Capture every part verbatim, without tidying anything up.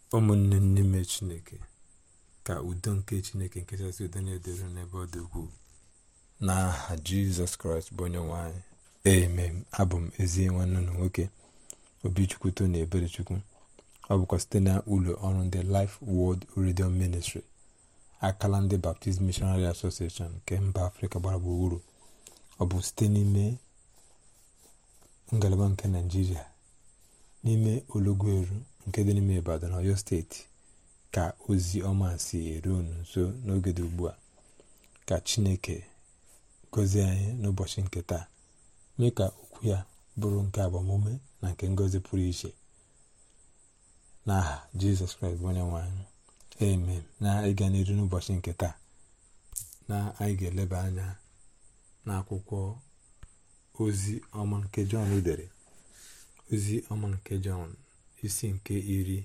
ụmụnne n'ime Chineke, ka udo nke Chineke nke kachasị udo na-edere n'ebe ọ dị ukwuu n'aha Jizọs Kraịst bụ onye nwe anyị. Amen. Abụ m ezi nwanne unu nwoke Obichukwu Tony Eberechukwu. Ọ bụkwa site na ụlọ ọrụ ndị Life Word Radio Ministry, akala ndị Baptist Missionary Association nke mba Afrịka gbara gburugburu. Ọ bụ site n'ime ngalaba nke Naịjirịa, n'ime Ologweru nke dị n'ime Ibadan, Ọyọ steeti, ka ozi ọma si eru unu nso n'oge dị ugbu a. Ka Chineke gọzie anyị n'ụbọchị nke taa, mee ka okwu ya bụrụ nke agbamume na nke ngọzi pụrụ iche n'aha Jizọs Kraịst bụ onye nwe anyị. Amen. Na ịga n'iru n'ụbọchị nke taa, na anyị ga-eleba anya n'akwụkwọ ozi ọma nke Jọn dere, ozi ọma nke Jọn isi nke iri.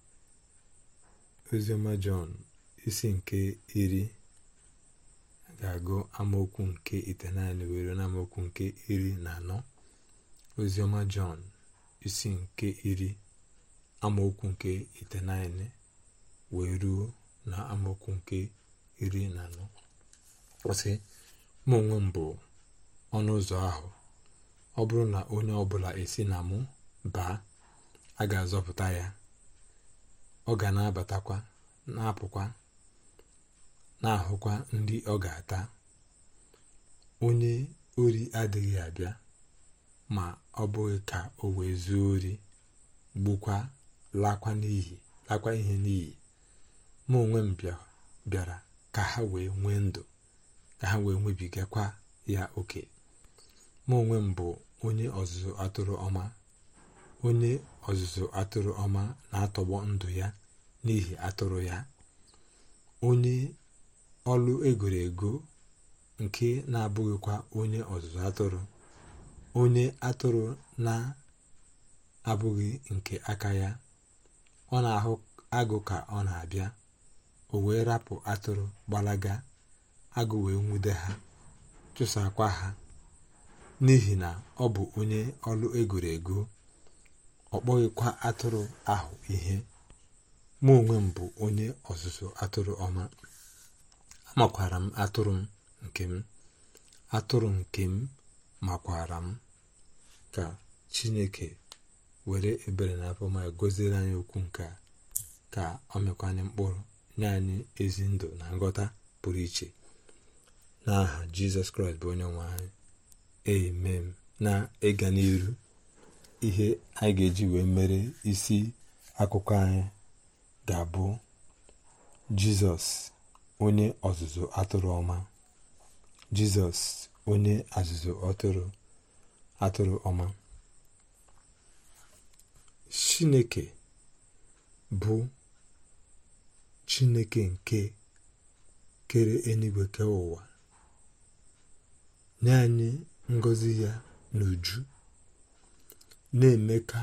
Oziọma Jọn isi nke iri ga-agụ amaokwu nke itenaịnị were na amaokwu nke iri na anọ. Oziọma Jọn isi nke iri amaokwu nke itenaịnị wee ruo na amaokwu nke iri na anọ. Ọ sị, mụ onwe m bụ ọnụ ụzọ ahụ. Ọ bụrụ na onye ọbụla esi na mụ baa, a ga-azọpụta ya. Ọ ga na-abatakwa, na-apụkwa, na-ahụkwa ndị ọ ga-ata. Onye ori adịghị abịa ma ọ bụghị ka o wee zuo ori, gbukwa, lakwa n'iyi lakwa ihe n'iyi. Mụ onwe m bịara ka ha wee nwee ndụ, ka ha wee nwebigakwa ya oke. Mụ onwe m bụ onye ọzụzụ atụrụ ọma. Onye ọzụzụ atụrụ ọma na-atọgbọ ndụ ya n'ihi atụrụ ya. Onye ọlụ egoro ego nke na-abụghịkwa onye ọzụzụ atụrụ, onye atụrụ na-abụghị nke aka ya, ọ na-ahụ agụ ka ọ na-abịa, o wee rapụ atụrụ gbalaga. Agụ wee nwude ha, chụsakwa ha, n'ihi na ọ bụ onye ọlụ egoro ego. Ọ kpọghịkwa atụrụ ahụ ihe. Mụ onwe m bụ onye ọzụzụ atụrụ ọma. Amakwara m atụrụ m nke m, atụrụ nke m makwara m. Ka Chineke were ebere na afọma gọziere anyị okwu nke a, ka ọ mekwanye mkpụrụ nye anyị ezi ndụ na nghọta pụrụ iche n'aha Jizọs Kraịst bụ onye nwe anyị. Amen. Na ịga n'iru, ihe anyị ga-eji wee mere isi akụkọ anyị ga-abụ Jizọs onye ọzụzụ atụrụ ọma. Jizọs onye ọzụzụ atụrụ atụrụ ọma. Chineke bụ Chineke nke kere eluigwe ke ụwa, nye anyị ngọzi ya n'uju, na-eme ka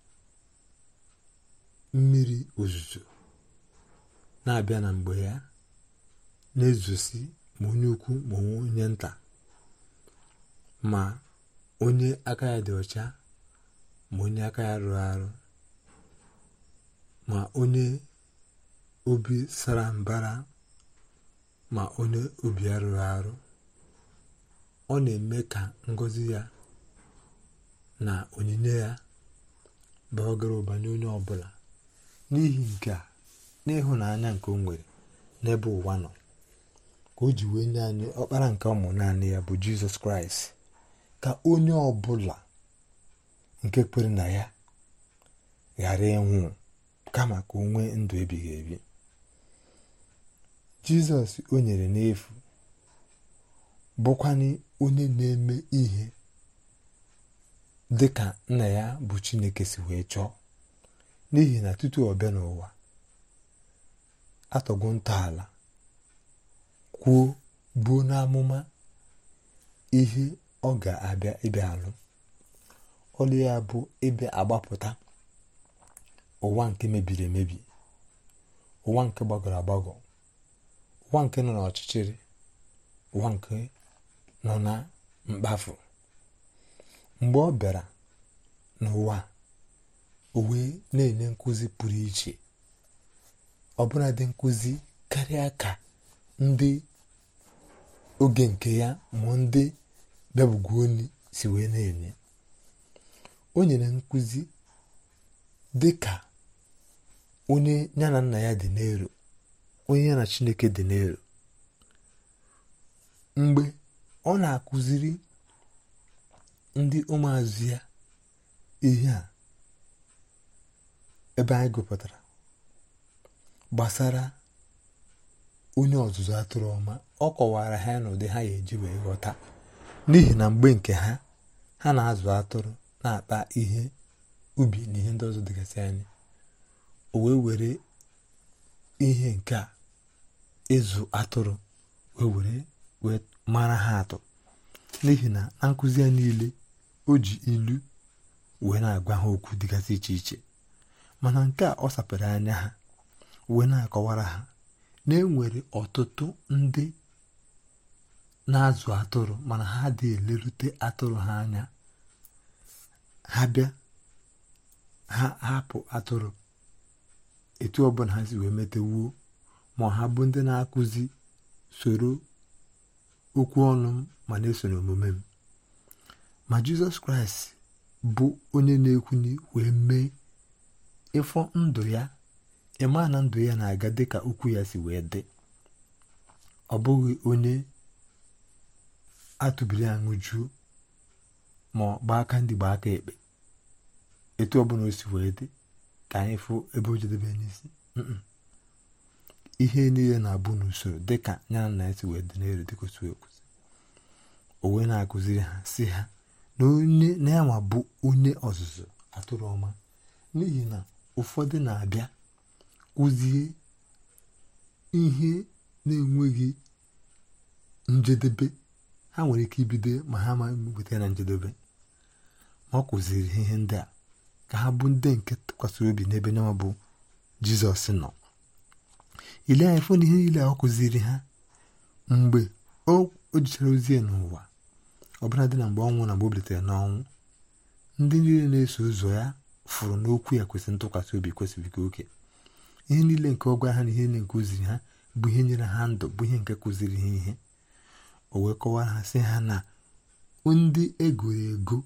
mmiri ozuzo na-abịa na mgbe ya, na-ezosi ma onye ukwu ma onye nta, ma onye aka ya dị ọcha ma onye aka ya rụrụ arụ, ma onye obi sara mbara ma onye obi ya rụrụ arụ. Ọ na-eme ka ngọzi ya na onyinye ya bagara ụba nye onye ọbụla, n'ihi nke a, n'ịhụnanya nke o nwere n'ebe ụwa nọ, ka o ji wee nye anyị ọkpara nke ọmụ naanị ya bụ Jizọs Kraịst, ka onye ọbụla nke kwere na ya ghara ịnwụ, kama ka o nwee ndụ ebighị ebi. Jizọs o nyere n'efu bụkwani onye na-eme ihe dị ka nna ya bụ Chineke si wee chọọ, n'ihi na tutu ọ bịa n'ụwa, atọgwo ntọala, kwuo, buo n'amụma ihe ọ ga-abịa ịbịa alụ. Ọlụ ya bụ ịbịa agbapụta ụwa nke mebiri emebi, ụwa nke gbagọrọ agbagọ, ụwa nke nọ n'ọchịchịrị, ụwa nke nọ na mkpafu. Mgbe ọ bịara n'ụwa, o wee na-enye nkụzi pụrụ iche ọbụladị nkụzi karịa ka ndị oge nke ya ma ndị bịabugoni si wee na-enye. O nyere nkụzi dị ka onye ya na nna ya dị n'elu, onye ya na Chineke dị n'elu. Mgbe ọ na-akụziri ndị ụmụazụ ya ihe a, ebe anyị gụpụtara gbasara onye ọzụzụ atụrụ ọma, ọ kọwara ha n'ụdị ha ya eji wee ghọta, n'ihi na mgbe nke ha ha na-azụ atụrụ, na-akpa ihe ubi na ihe ndị ọzọ dịgasị anya, o wee were ihe nke a ịzụ atụrụ wee were wee mara ha atụ, n'ihi na na nkụzi ya niile o ji ilu wee na-agwa ha okwu dịgasị iche iche. Mana nke a ọ sapere anya ha wee na-akọwara ha na enwere ọtụtụ ndị na-azụ atụrụ mana ha dị elerute atụrụ ha anya. Ha bịa ha hapụ atụrụ etu ọbụla ha si wee metewuo, ma ha bụ ndị na-akụzi soro okwu ọnụ m ma na-eso n'omume m. Ma Jizọs Kraịst bụ onye na-ekwuni wee mee ịfọ ndụ ya, ịma na ndụ ya na-aga dịka okwu ya si wee dị. Ọ bụghị onye atụbiri aṅụjuo ma gbaa aka ndị gbaa aka ekpe etu ọbụla o si wee dị ka anyị fụ ebe o jedebe n'isi. Ihe niile na-abụ n'usoro dịka ya na nna ya si wee dị n'elu dịka otu ekwuzi. O wee na-akụziri ha si ha na onye na-enwa bụ onye ọzụzụ atụrụ ọma, n'ihi na ụfọdụ na-abịa kụzie ihe na-enweghị njedebe. Ha nwere ike ibido ma ha ma weta na njedebe, ma ọ kụziri ihe ndị a ka ha bụ ndị nke tụkwasịrị obi n'ebe nyanwa bụ Jizọs nọ. Ile anyị fụ na ihe niile ọ kụziri ha mgbe o jichara ozi ya n'ụwa, ọbụla dị na mgbe ọnwụ na mgbe o bilitere n'ọnwụ, ndị niile na-eso ụzọ ya fụrụ n'okwu ya kwesịrị ntụkwasị obi, kwesịrị ike oke. Ihe niile nke ọ gwara ha na ihe niile nke kụziri ha bụ ihe nyere ha ndụ, bụ ihe nke kụziri ha ihe. O wee kọwara ha sị ha na ndị egoro ego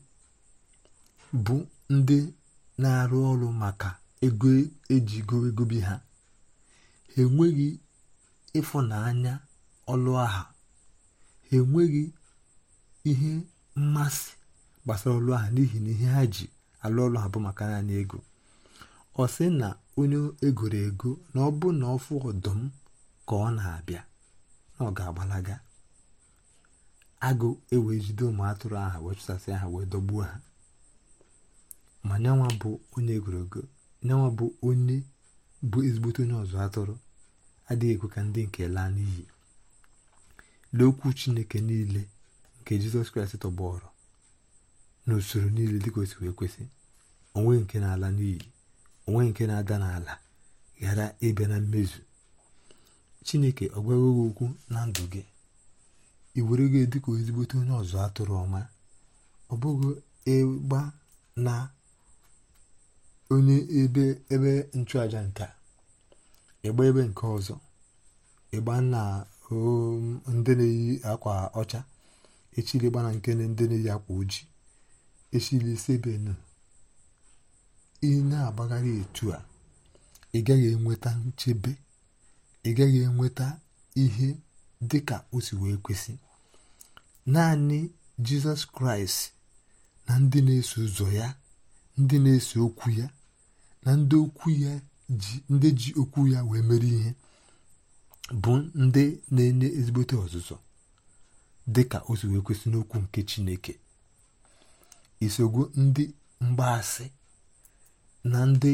bụ ndị na-arụ ọrụ maka ego eji gobi ha. Ha enweghị ịfụnanya ọlụ aha, ha enweghị ihe mmasị gbasara ọlụ aha, n'ihi na ihe ha ji alụ ọlụ ha bụ maka naanị ego. Ọ sị na onye egoro ego na ọ bụ na ọfụ ọdụm ka ọ na-abịa, na ọ ga-agbalaga. Agụ ewee jide ụmụ atụrụ aha wee chụsasị ha wee dọgbuo ha. Ma nyanwa bụ onye egoro ego, nyanwa bụ onye bụ ezigbote onye ọzụ atụrụ, adịghị ekwe ka ndị nke laa n'iyi. N'okwu Chineke niile nke Jizọs Kraịst tọgbọrọ n'usoro niile dịka o si wee kwesị, onwe nke na-ala n'iyi, onwe nke na-ada n'ala ghara ịbịa na mmezu. Chineke ọ gwaghị okwu na ndụ gị, i were gị dịka ezigbote onye ọzụ atụrụ ọma. Ọ bụghị ịgba na onye ebe ebe nchụaja nke a, ịgba ebe nke ọzọ, ịgba na ndị na-eyi akwa ọcha, echili gba na nke ndị na-eyi akwa ojii, echili sebenu. Ị na-agbagharị etu a, ị gaghị enweta nchebe, ị gaghị enweta ihe dịka o si wee kwesị. Naanị Jizọs Kraịst na ndị na-eso ụzọ ya, ndị na-eso okwu ya, na ndị okwu ya ji ndị ji okwu ya wee mere ihe bụ ndị na-enye ezigbote ọzụzụ dịka o si wee kwesị n'okwu nke Chineke. Isogbu ndị mgbaasị na ndị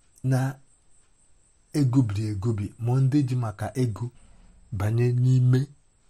na-egobiri egobi, ma ndị ji maka ego banye n'ime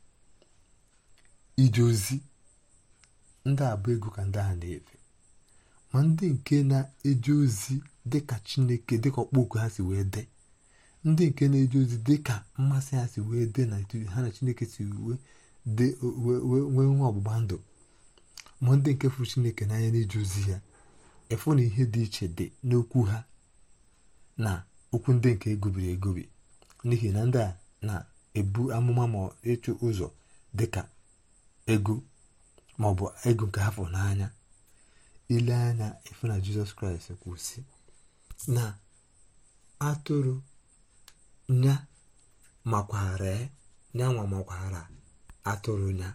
ije ozi, ndị a bụ ego ka ndị ahụ na-efe. Ma ndị nke na-eje ozi dịka Chineke, dịka ọkpọku ha si wee dị, ndị nke na-eje ozi dịka mmasị ha si wee dị, na ha na Chineke si wee nwee nwa ọgbụgba ndụ, ma ndị nke fụrụ Chineke n'anya n'ije ozi ya, efu na ihe dị iche dị n'okwu ha na okwu ndị nke egobiri egobi. n'ihi na ndị a na-ebu amụma ma ịchụ ụzọ dịka ego maọbụ ego nke ha fụrụ n'anya. Ile anya ife na Jizọs Kraịst kwụsị na atụrụ nya makwara nyanwa makwara atụrụ nya.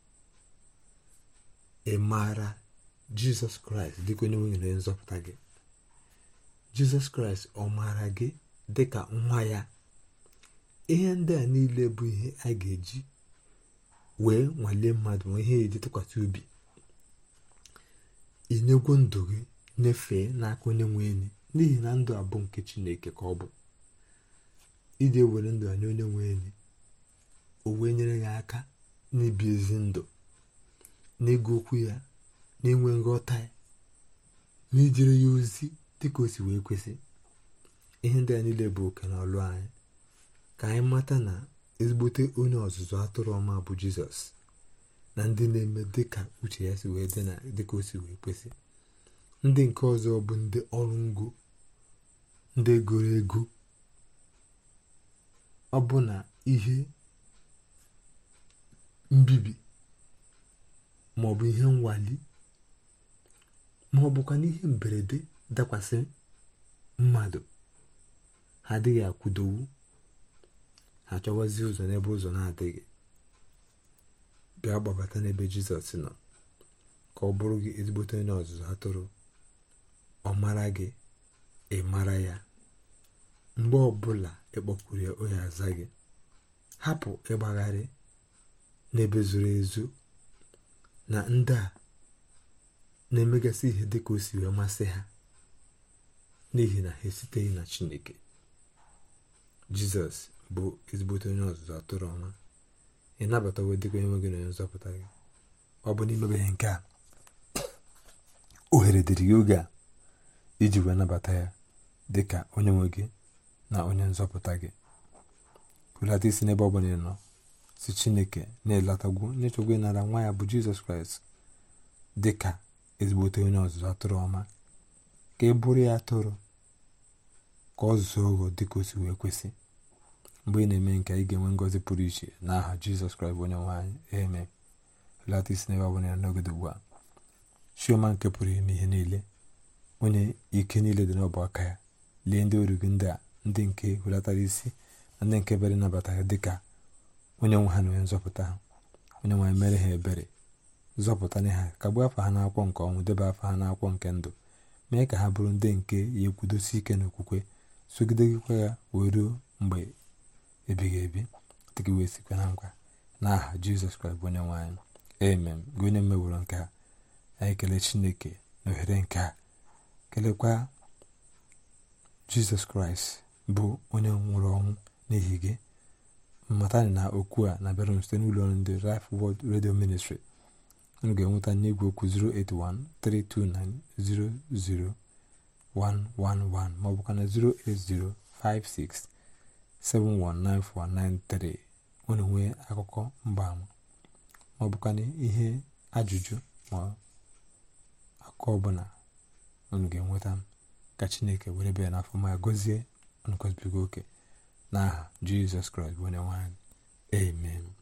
Ị maara Jizọs Kraịst dịka onye nwe nyere nzọpụta gị? Jizọs Kraịst ọ maara gị dịka nwa ya? Ihe ndị a niile bụ ihe a ga-eji wee nwalee mmadụ, ma ihe eji tụkwasị obi. Inyegwo ndụ gị nyefee n'aka onye nwe enyi, n'ihi na ndụ a bụ nke Chineke ka ọ bụ. Iji ewere ndụ anya onye nwe enyi, o wee nyere ya aka n'ibi ezi ndụ, n'ịgụ okwu ya, n'inwe nghọta ya, n'ijere ya ozi dịka o si wee kwesị. Ihe ndị a niile bụ oke na ọlụ anyị, ka anyị mata na ezigbote onye ọzụzụ atụrụ ọma bụ Jizọs, na ndị na-eme dịka uche ya si wee dị na dịka o si wee kwesị. Ndị nke ọzọ bụ ndị ọrụ ngo, ndị goro ego. Ọ bụ na ihe mbibi maọbụ ihe nwali maọbụkwa n'ihe mberede dakwasị mmadụ, ha adịghị akwụdowu, ha chọwazi ụzọ n'ebe ụzọ na-adịghị. Bịa gbabata n'ebe Jizọs nọ, ka ọ bụrụ gị ezigbote onye ọzụzụ atụrụ. Ọ mara gị, ị mara ya. Mgbe ọbụla ịkpọkwuru ya, onye aza gị. Hapụ ịgbagharị n'ebe zoro ezo na ndị a na-emegasị ihe dịka o si wee masị ha, n'ihi na ha esiteghị na Chineke. Jizọs bụ ezigbote onye ọzụzụ atụrụ ọma. Ị nabatawo dịka onye nwe gị na onye nzọpụta gị? Ọ bụ n'imebeghị nke a, ohere dịrị gị oge a iji wee nabata ya dịka onye nwe gị na onye nzọpụta gị. Hulata isi n'ebe ọ bụla ị nọ, si Chineke na-elatagwu n'ịchọgwu ịnara nwa ya bụ Jizọs Kraịst dịka ezigbote onye ọzụzụ atụrụ ọma, ka ị bụrụ ya atụrụ, ka ọ zụọ ogo dịka o si wee kwesị. Mgbe ị na-eme nke, ị ga-enwe ngọzi pụrụ iche n'aha Jizọs Kraịst bụ onye nwe anyị. Amen. Hulata isi n'ebe ọ bụla ị nọ n'oge ugbu a. Chiọma nke pụrụ ime ihe niile, onye ike niile dị n'ọbụ aka ya, lee ndị oru gị ndị a, ndị nke hulatara isi na ndị nke bere nabata ya dịka onye nwe ha na onye nzọpụta ha. Onye nwe anyị mere ha ebere, zọpụtana ha, kagbuo afọ ha n'akwụkwọ nke ọnwụ, debe afọ ha n'akwụkwọ nke ndụ. Mee ka ha bụrụ ndị nke ya ekwudosi ike n'okwukwe, sogidegịkwa ya wee ruo mgbe ebighị ebi, dịka wee sikwa na nkwa, n'aha Jizọs Kraịst bụ onye nwe anyị. Amen. Gị onye mmeworo nke a, anyị kelee Chineke na ohere nke a, kelekwa Jizọs Kraịst bụ onye nwụrụ ọnwụ n'ihi gị. Mmatani na okwu a na-abịara site n'ụlọ ọrụ ndị Life Word Radio Ministry. Unu ga-enweta n'igwe okwu zero eight one three two nine zero zero one one one maọbụkwa na zero eight zero five six seven one nine four nine three. Unu nwee akụkọ mgbaama maọbụkwa na ihe ajụjụ ma akụkọ ọbụla, unu ga-enweta m. Ka Chineke were bịa n'afọ ma gọzie unu, gọzibiga oke n'aha Jizọs Kraịst bụ onye nwe anyị. Amen.